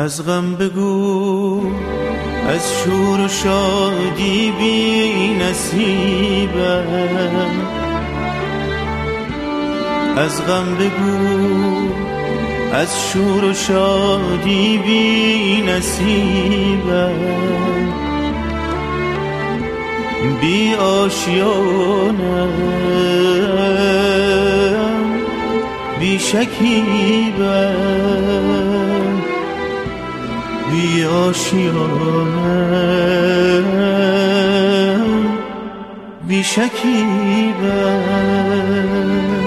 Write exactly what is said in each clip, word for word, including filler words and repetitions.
از غم بگو، از شور و شادی بی نصیبم. از غم بگو، از شور و شادی بی نصیبم. بی آشیانم، بی شکیبم. بی آشیانم، بی شکیبم.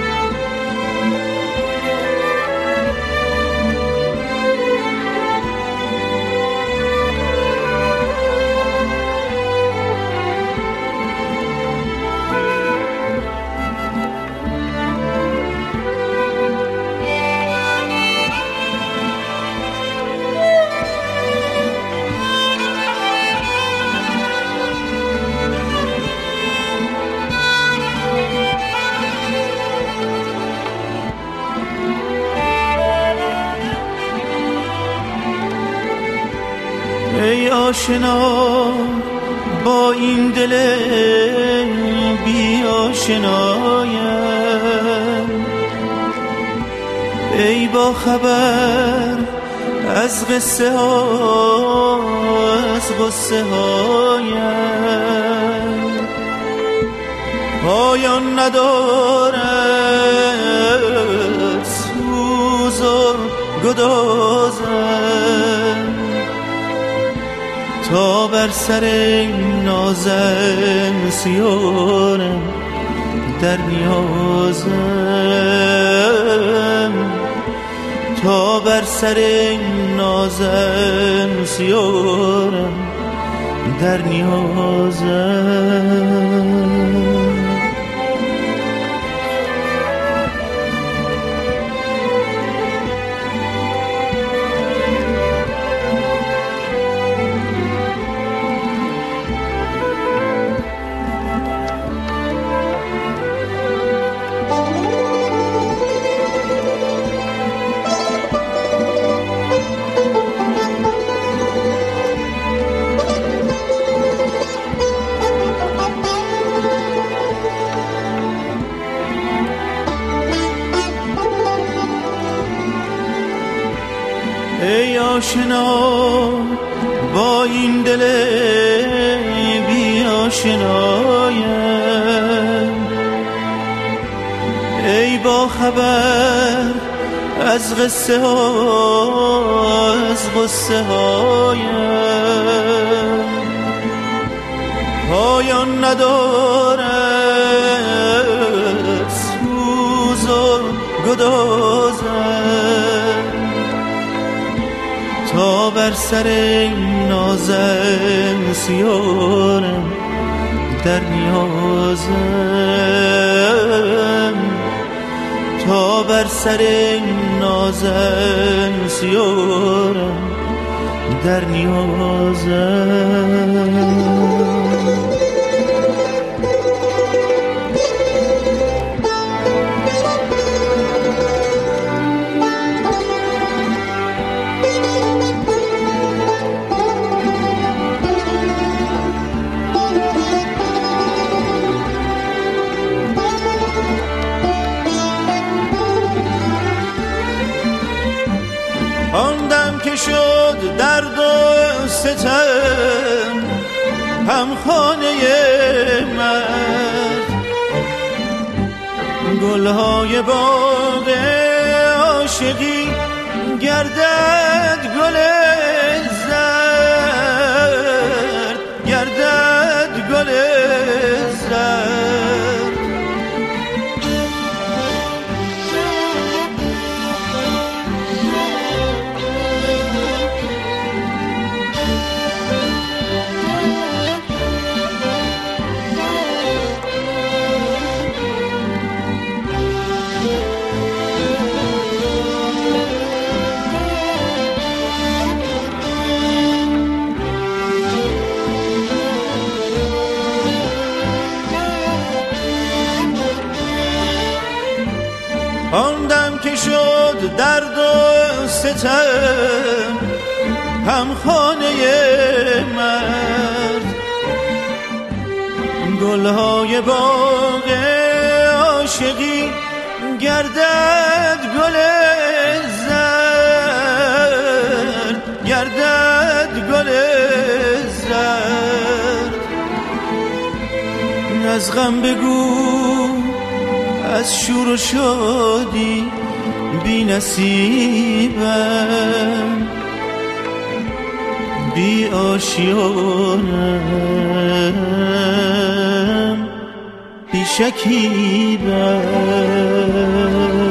ای آشنا با این دل بی آشنایم، ای با خبر از قصه ها، از غصه هایم. پایان ندارد سوز و گدازم، تا بر سر نازم سیارم در نیازم. تا بر سر نازم سیارم در نیازم. ای آشنا با این دل بی آشنایم، ای با خبر از قصه ها، از غصه هایم. پایان ندارد سوز و گدازم، تا بر سر نازم سیارم در نیازم. تا بر سر نازم سیارم در نیازم. آن دم که شد درد و ستم هم خانه مرد، گلهای باغ عاشقی گردد گل زرد، گردد گل زرد. آن دم که شد درد و ستم هم خانه مرد، گلهای باغ عاشقی گردد گل زرد، گردد گل زرد. از غم بگو، از شور و شادی بی نصیبم، بی آشیانم، بی شکیبم.